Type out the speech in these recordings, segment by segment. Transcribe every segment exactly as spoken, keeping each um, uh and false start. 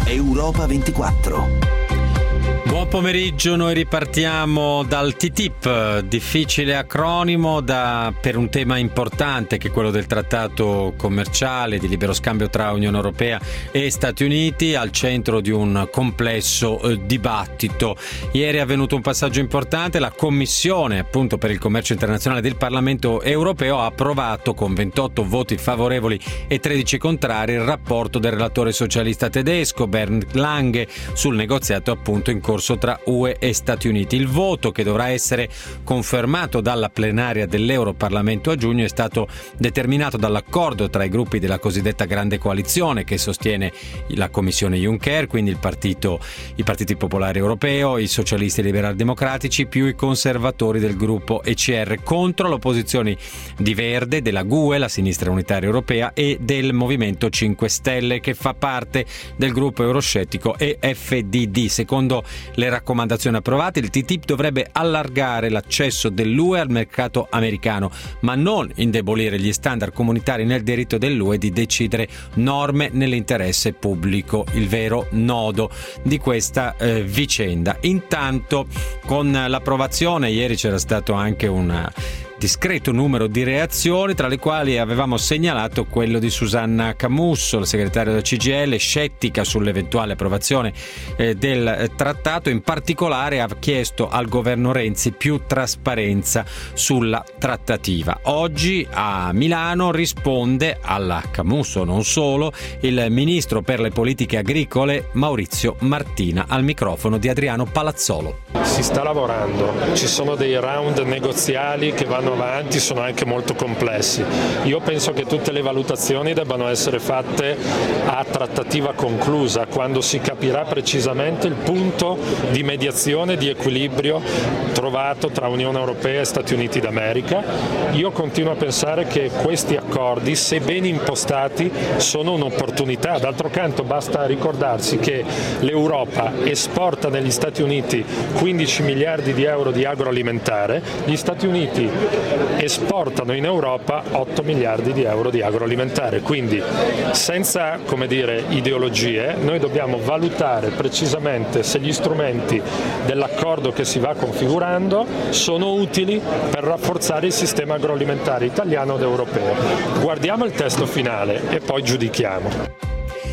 Europa ventiquattro. Buon pomeriggio, noi ripartiamo dal T T I P, difficile acronimo da, per un tema importante che è quello del trattato commerciale di libero scambio tra Unione Europea e Stati Uniti, al centro di un complesso eh, dibattito. Ieri è avvenuto un passaggio importante, la Commissione appunto per il commercio internazionale del Parlamento Europeo ha approvato con ventotto voti favorevoli e tredici contrari il rapporto del relatore socialista tedesco Bernd Lange sul negoziato appunto in corso tra U E e Stati Uniti. Il voto, che dovrà essere confermato dalla plenaria dell'Europarlamento a giugno, è stato determinato dall'accordo tra i gruppi della cosiddetta grande coalizione che sostiene la Commissione Juncker, quindi il partito, i partiti popolari europeo, i socialisti e liberal democratici più i conservatori del gruppo E C R, contro l'opposizione di Verde, della G U E, la sinistra unitaria europea, e del Movimento cinque Stelle, che fa parte del gruppo euroscettico E F D D. Secondo le raccomandazioni approvate, il T T I P dovrebbe allargare l'accesso dell'U E al mercato americano, ma non indebolire gli standard comunitari nel diritto dell'U E di decidere norme nell'interesse pubblico, il vero nodo di questa eh, vicenda. Intanto, con l'approvazione, ieri c'era stato anche una discreto numero di reazioni, tra le quali avevamo segnalato quello di Susanna Camusso, il segretario del C G I L, scettica sull'eventuale approvazione eh, del eh, trattato. In particolare ha chiesto al governo Renzi più trasparenza sulla trattativa. Oggi a Milano risponde alla Camusso, non solo, il ministro per le politiche agricole Maurizio Martina, al microfono di Adriano Palazzolo. Si sta lavorando, ci sono dei round negoziali che vanno avanti, sono anche molto complessi. Io penso che tutte le valutazioni debbano essere fatte a trattativa conclusa, quando si capirà precisamente il punto di mediazione, di equilibrio trovato tra Unione Europea e Stati Uniti d'America. Io continuo a pensare che questi accordi, se ben impostati, sono un'opportunità. D'altro canto basta ricordarsi che l'Europa esporta negli Stati Uniti quindici miliardi di euro di agroalimentare, gli Stati Uniti esportano in Europa otto miliardi di euro di agroalimentare, quindi senza, come dire, ideologie, noi dobbiamo valutare precisamente se gli strumenti dell'accordo che si va configurando sono utili per rafforzare il sistema agroalimentare italiano ed europeo. Guardiamo il testo finale e poi giudichiamo.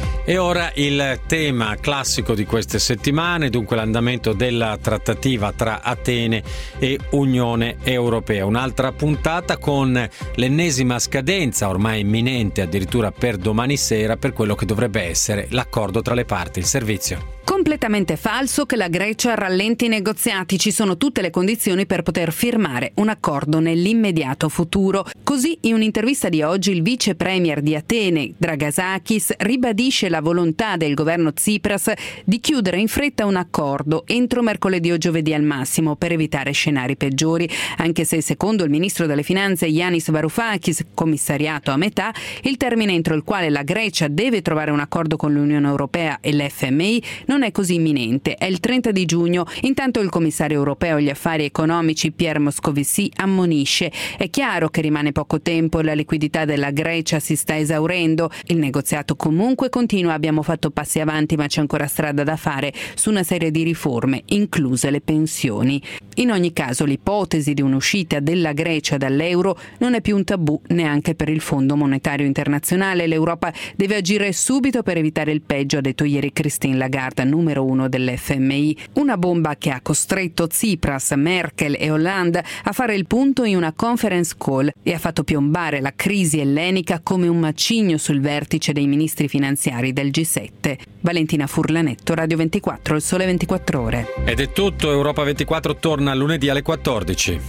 E ora il tema classico di queste settimane, dunque l'andamento della trattativa tra Atene e Unione Europea. Un'altra puntata con l'ennesima scadenza, ormai imminente addirittura per domani sera, per quello che dovrebbe essere l'accordo tra le parti. Il servizio. Completamente falso che la Grecia rallenti i negoziati, ci sono tutte le condizioni per poter firmare un accordo nell'immediato futuro. Così, in un'intervista di oggi, il vice premier di Atene, Dragasakis, ribadisce la volontà del governo Tsipras di chiudere in fretta un accordo entro mercoledì o giovedì al massimo, per evitare scenari peggiori, anche se secondo il ministro delle finanze Yanis Varoufakis, commissariato a metà, il termine entro il quale la Grecia deve trovare un accordo con l'Unione Europea e l'F M I non è così imminente, è il trenta di giugno. Intanto il commissario europeo agli affari economici Pierre Moscovici ammonisce: è chiaro che rimane poco tempo, la liquidità della Grecia si sta esaurendo, il negoziato comunque continua, abbiamo fatto passi avanti ma c'è ancora strada da fare su una serie di riforme, incluse le pensioni. In ogni caso l'ipotesi di un'uscita della Grecia dall'euro non è più un tabù neanche per il Fondo Monetario Internazionale. L'Europa deve agire subito per evitare il peggio, ha detto ieri Christine Lagarde, numero uno dell'F M I. Una bomba che ha costretto Tsipras, Merkel e Hollande a fare il punto in una conference call e ha fatto piombare la crisi ellenica come un macigno sul vertice dei ministri finanziari del G sette. Valentina Furlanetto, Radio ventiquattro, Il Sole ventiquattro Ore. Ed è tutto, Europa ventiquattro torna lunedì alle quattordici.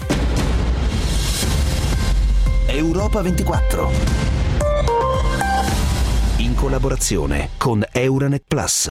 Europa ventiquattro. In collaborazione con Euronet Plus.